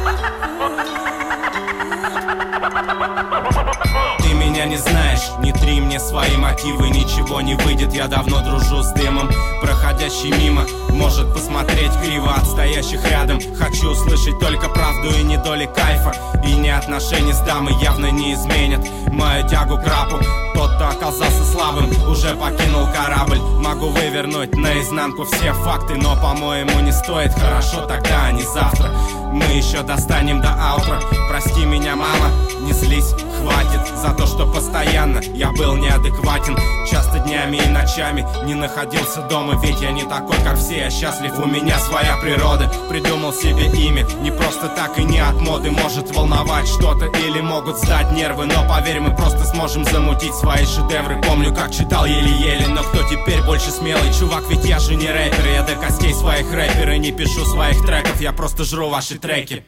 Ты меня не знаешь, не три мне свои мотивы. Ничего не выйдет, я давно дружу с дымом. Проходящий мимо может посмотреть криво от стоящих рядом. Хочу услышать только правду и не доли кайфа. И не отношения с дамой явно не изменят мою тягу к рапу. Тот, кто оказался слабым, уже покинул корабль. Могу вывернуть наизнанку все факты, но, по-моему, не стоит. Хорошо тогда, а не завтра. Мы еще достанем до аутро. Прости меня, мама, не злись, хватит за то, что постоянно я был неадекватен. Часто днями и ночами не находился дома. Ведь я не такой, как все, я счастлив, у меня своя природа. Придумал себе имя, не просто так и не от моды. Может волновать что-то или могут сдать нервы, но поверь, мы просто сможем замутить свои шедевры. Помню, как читал еле-еле, но кто теперь больше смелый? Чувак, ведь я же не рэпер, я до костей своих рэпер и не пишу своих треков, я просто жру ваши треки.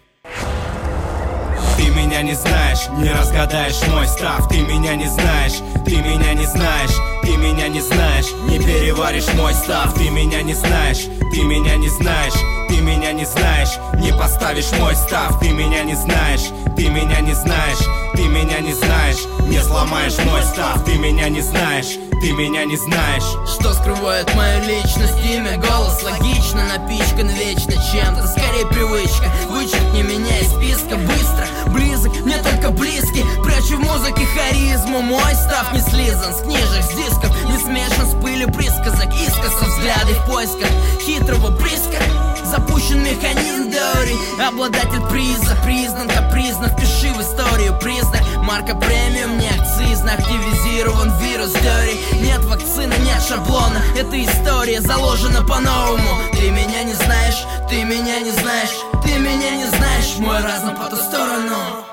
Ты меня не знаешь, не разгадаешь мой став. Ты меня не знаешь, ты меня не знаешь, ты меня не знаешь, не переваришь мой став. Ты меня не знаешь, ты меня не знаешь, ты меня не знаешь, не поставишь мой став. Ты меня не знаешь, ты меня не знаешь, ты меня не знаешь, не сломаешь мой став. Ты меня не знаешь, ты меня не знаешь. Что скрывает мою личность? Имя, голос, логично напичкан вечно чем-то. Скорее привычка, вычеркни меня из списка. Быстро, близок, мне только близкий. Прячу в музыке харизму. Мой став не слизан с книжек, с дисков. Не смешан с пылью присказок. Искоса взгляды в поисках хитрого приска. Запущен механизм теории. Обладатель приза признан капризно. Впиши в историю признак. Марка премиум, не акцизно. Активизирован вирус теории. Нет вакцины, нет шаблона. Эта история заложена по-новому. Ты меня не знаешь, ты меня не знаешь, ты меня не знаешь. Мой разум по ту сторону.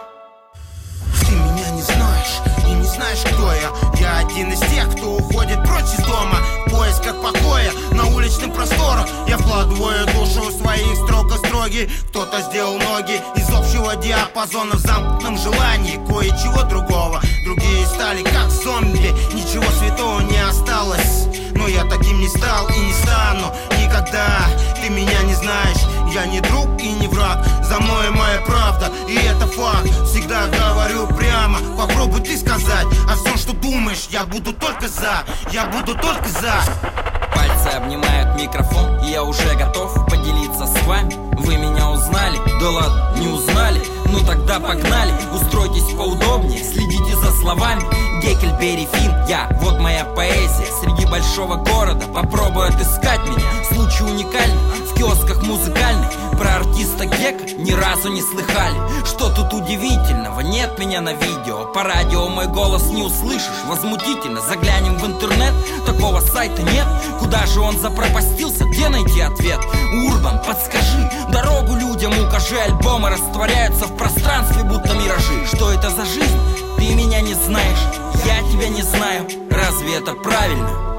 Ты меня не знаешь и не знаешь, кто я. Я один из тех, кто уходит прочь из дома в поисках покоя на уличных просторах. Я вкладываю душу в своих строго-строгий. Кто-то сделал ноги из общего диапазона в замкнутом желании кое-чего другого. Другие стали как зомби, ничего святого не осталось. Но я таким не стал и не стану никогда. Ты меня не знаешь, я не друг и не враг. За мной моя правда, и это факт. Всегда говорю прямо, попробуй ты сказать. А все, что думаешь, я буду только за. Я буду только за. Пальцы обнимают микрофон, и я уже готов поделиться с вами. Вы меня узнали? Да ладно, не узнали? Ну тогда погнали, устройтесь поудобнее, следите за словами. Геккельберри Финн, я, вот моя поэзия. Среди большого города попробуй отыскать меня. Случай уникальный, в киосках музыкальных. Про артиста Гека ни разу не слыхали. Что тут удивительного? Нет меня на видео. По радио мой голос не услышишь. Возмутительно, заглянем в интернет. Такого сайта нет. Куда же он запропастился? Где найти ответ? Урбан, подскажи дорогу людям, укажи. Альбомы растворяются в пространстве, будто миражи. Что это за жизнь? Ты меня не знаешь, я тебя не знаю. Разве это правильно?